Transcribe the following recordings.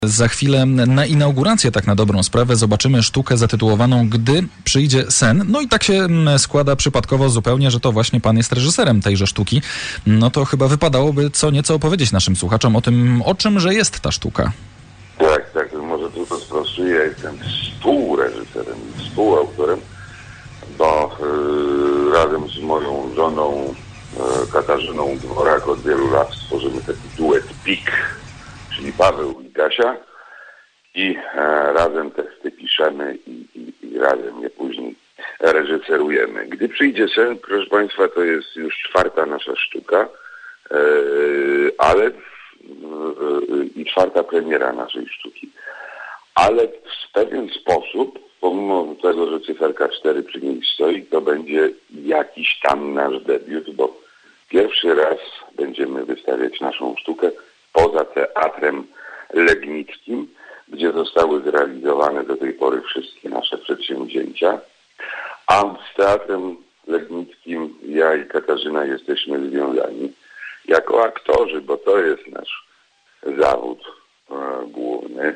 Za chwilę na inaugurację, tak na dobrą sprawę, zobaczymy sztukę zatytułowaną Gdy przyjdzie sen. No i tak się składa przypadkowo zupełnie, że to właśnie pan jest reżyserem tejże sztuki. No to chyba wypadałoby co nieco opowiedzieć naszym słuchaczom o tym, o czymże jest ta sztuka. Tak, może tylko sprostuję. Ja jestem współreżyserem i współautorem, bo razem z moją żoną Katarzyną Dworak od wielu lat stworzymy taki duet PIK, czyli Paweł i Kasia, i razem teksty piszemy i razem je później reżyserujemy. Gdy przyjdzie sen, proszę Państwa, to jest już czwarta nasza sztuka, ale i czwarta premiera naszej sztuki. Ale w pewien sposób, pomimo tego, że cyferka 4 przy niej stoi, to będzie jakiś tam nasz debiut, bo pierwszy raz będziemy wystawiać naszą sztukę poza Teatrem Legnickim, gdzie zostały zrealizowane do tej pory wszystkie nasze przedsięwzięcia. A z Teatrem Legnickim ja i Katarzyna jesteśmy związani jako aktorzy, bo to jest nasz zawód główny,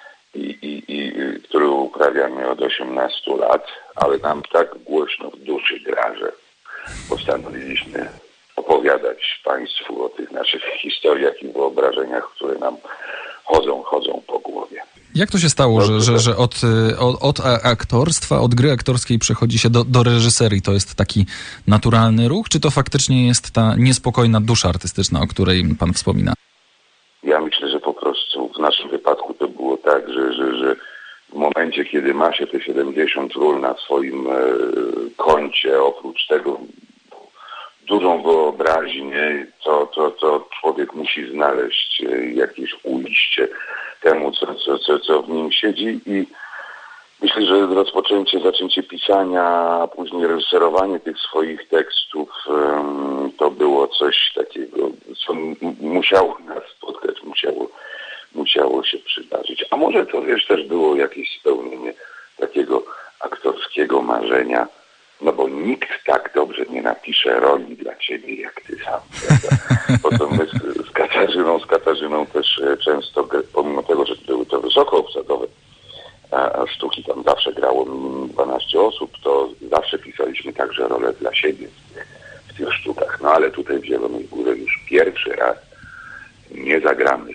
który uprawiamy od 18 lat, ale nam tak głośno w duszy gra, że postanowiliśmy opowiadać Państwu o tych naszych historiach i wyobrażeniach, które nam chodzą po głowie. Jak to się stało, że od aktorstwa, od gry aktorskiej przechodzi się do reżyserii? To jest taki naturalny ruch, czy to faktycznie jest ta niespokojna dusza artystyczna, o której pan wspomina? Ja myślę, że po prostu w naszym wypadku to było tak, że w momencie, kiedy ma się te 70 ról na swoim koncie, oprócz tego dużą wyobraźnię, to człowiek musi znaleźć jakieś ujście temu, co w nim siedzi, i myślę, że zaczęcie pisania, a później reżyserowanie tych swoich tekstów to było coś takiego, co musiało nas spotkać, musiało się przydarzyć. A może to też było jakieś spełnienie takiego aktorskiego marzenia, no bo nikt tak dobrze nie napisze roli dla ciebie jak ty sam, prawda? Bo to my z Katarzyną też często, pomimo tego, że były to wysoko obsadowe sztuki, tam zawsze grało minimum 12 osób, to zawsze pisaliśmy także rolę dla siebie w tych sztukach. No ale tutaj w Zielonej Górze już pierwszy raz nie zagramy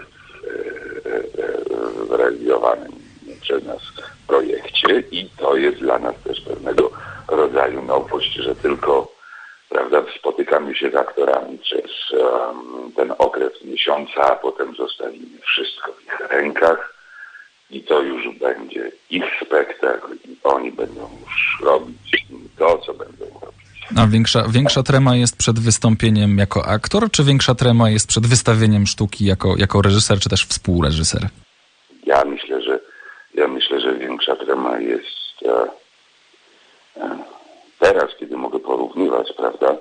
w realizowanym przez nas projekcie, i to jest dla nas też pewnego rodzaju nowość, że tylko, prawda, spotykamy się z aktorami przez ten okres miesiąca, a potem zostawimy wszystko w ich rękach i to już będzie ich spektakl i oni będą już robić to, co będą robić. A większa trema jest przed wystąpieniem jako aktor, czy większa trema jest przed wystawieniem sztuki jako reżyser, czy też współreżyser? Ja myślę, że większa trema jest teraz, kiedy mogę porównywać, prawda,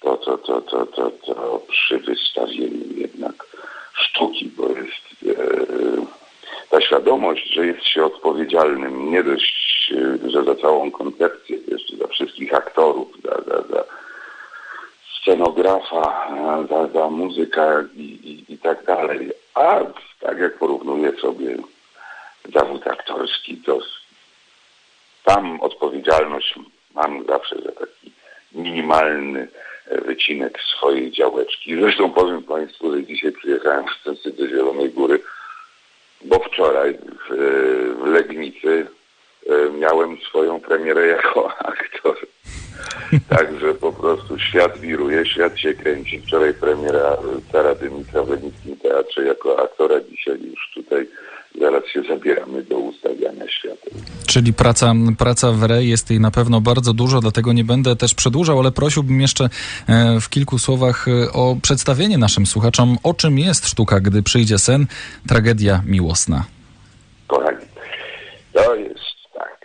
to przy wystawieniu jednak sztuki, bo jest ta świadomość, że jest się odpowiedzialnym nie dość, że za całą koncepcję, jeszcze za wszystkich aktorów, za scenografa, za muzykę i tak dalej. A tak jak porównuję sobie zawód aktorski, to tam odpowiedzialność mam zawsze za taki minimalny wycinek swojej działeczki. Zresztą powiem Państwu, że dzisiaj przyjechałem do Zielonej Góry, bo wczoraj w Legnicy miałem swoją premierę jako aktor. Także po prostu świat wiruje, świat się kręci. Wczoraj premiera Cara Dymitra w Legnickim Teatrze jako aktora. Dzisiaj już tutaj zaraz się zabieramy do ustawiania świateł. Czyli praca w re, jest jej na pewno bardzo dużo, dlatego nie będę też przedłużał, ale prosiłbym jeszcze w kilku słowach o przedstawienie naszym słuchaczom, o czym jest sztuka Gdy przyjdzie sen, tragedia miłosna. Kochani, to jest tak.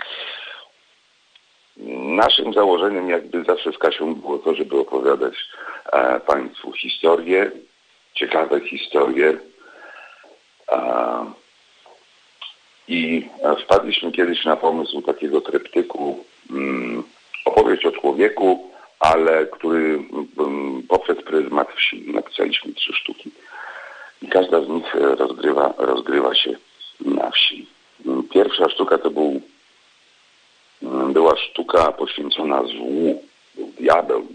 Naszym założeniem jakby zawsze z Kasią było to, żeby opowiadać Państwu historie, ciekawe historie. I wpadliśmy kiedyś na pomysł takiego tryptyku opowieść o człowieku, ale który poprzez pryzmat wsi. Napisaliśmy 3 sztuki. I każda z nich rozgrywa się wsi. Pierwsza sztuka to była sztuka poświęcona złu. Był diabeł.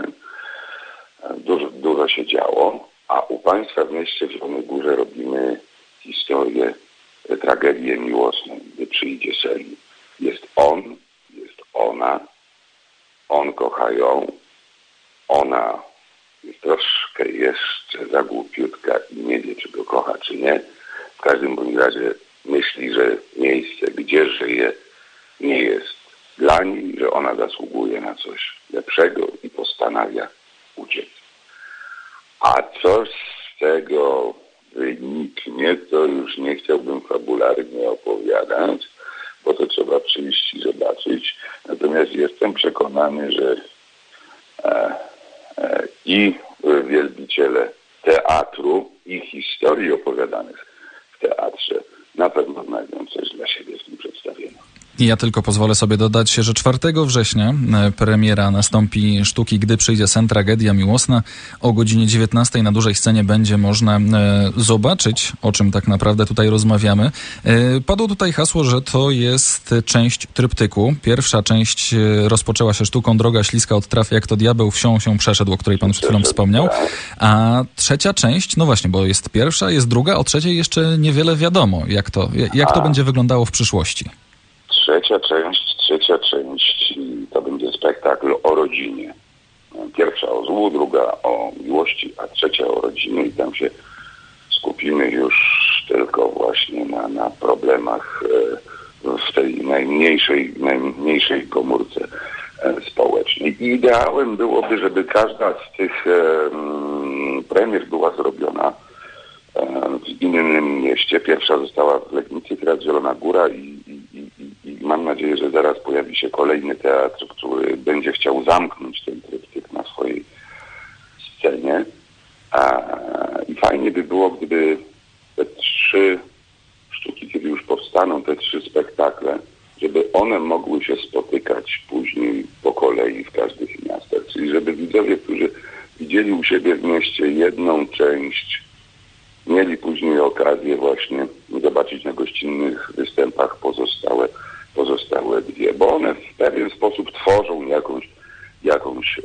Dużo się działo, a u państwa w mieście w Zielonej Górze robimy historię, tragedię miłosną, gdy przyjdzie sen. Jest on, jest ona, on kocha ją, ona jest troszkę jeszcze za głupiutka i nie wie, czy go kocha, czy nie. W każdym bądź razie myśli, że miejsce, gdzie żyje, nie jest dla niej, że ona zasługuje na coś lepszego i postanawia uciec. A co z tego wyniknie, to już nie chciałbym fabularnie opowiadać, bo to trzeba przyjść i zobaczyć. Natomiast jestem przekonany, że i wielbiciele teatru i historii opowiadanych w teatrze na pewno znajdą coś dla siebie w tym przedstawieniu. I ja tylko pozwolę sobie dodać, że 4 września premiera nastąpi sztuki Gdy przyjdzie sen, tragedia miłosna. O godzinie 19 na dużej scenie będzie można zobaczyć, o czym tak naprawdę tutaj rozmawiamy. Padło tutaj hasło, że to jest część tryptyku. Pierwsza część rozpoczęła się sztuką Droga śliska od traf, jak to diabeł wsią się przeszedł, o której pan przed chwilą wspomniał. A trzecia część, no właśnie, bo jest pierwsza, jest druga, o trzeciej jeszcze niewiele wiadomo. Jak to będzie wyglądało w przyszłości? Trzecia część to będzie spektakl o rodzinie. Pierwsza o złu, druga o miłości, a trzecia o rodzinie i tam się skupimy już tylko właśnie na problemach w tej najmniejszej komórce społecznej. I ideałem byłoby, żeby każda z tych premier była zrobiona w innym mieście. Pierwsza została w Legnicy, teraz Zielona Góra i mam nadzieję, że zaraz pojawi się kolejny teatr, który będzie chciał zamknąć ten tryptyk na swojej scenie. I fajnie by było, gdyby te 3 sztuki, kiedy już powstaną, te 3 spektakle, żeby one mogły się spotykać później po kolei w każdych miastach. Czyli żeby widzowie, którzy widzieli u siebie w mieście jedną część, mieli później okazję właśnie zobaczyć na gościnnych występach pozostałe 2, bo one w pewien sposób tworzą jakąś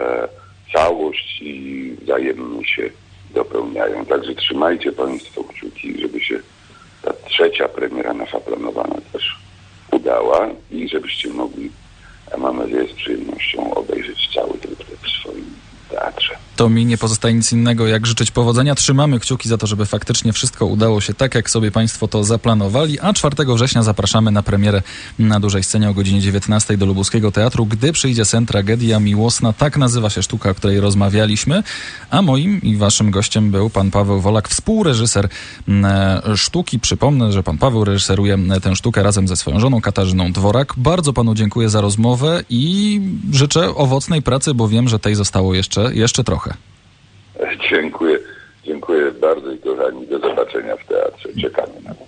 całość i wzajemnie się dopełniają. Także trzymajcie państwo kciuki, żeby się ta trzecia premiera nasza planowana też udała i żebyście mogli, mam nadzieję, z przyjemnością obejrzeć cały tryptyk w swoim teatrze. To mi nie pozostaje nic innego, jak życzyć powodzenia. Trzymamy kciuki za to, żeby faktycznie wszystko udało się tak, jak sobie państwo to zaplanowali, a 4 września zapraszamy na premierę na dużej scenie o godzinie 19 do Lubuskiego Teatru. Gdy przyjdzie sen, tragedia miłosna. Tak nazywa się sztuka, o której rozmawialiśmy, a moim i waszym gościem był pan Paweł Wolak, współreżyser sztuki. Przypomnę, że pan Paweł reżyseruje tę sztukę razem ze swoją żoną Katarzyną Dworak. Bardzo panu dziękuję za rozmowę i życzę owocnej pracy, bo wiem, że tej zostało jeszcze trochę. Dziękuję bardzo i kochani, do zobaczenia w teatrze. Czekamy na to.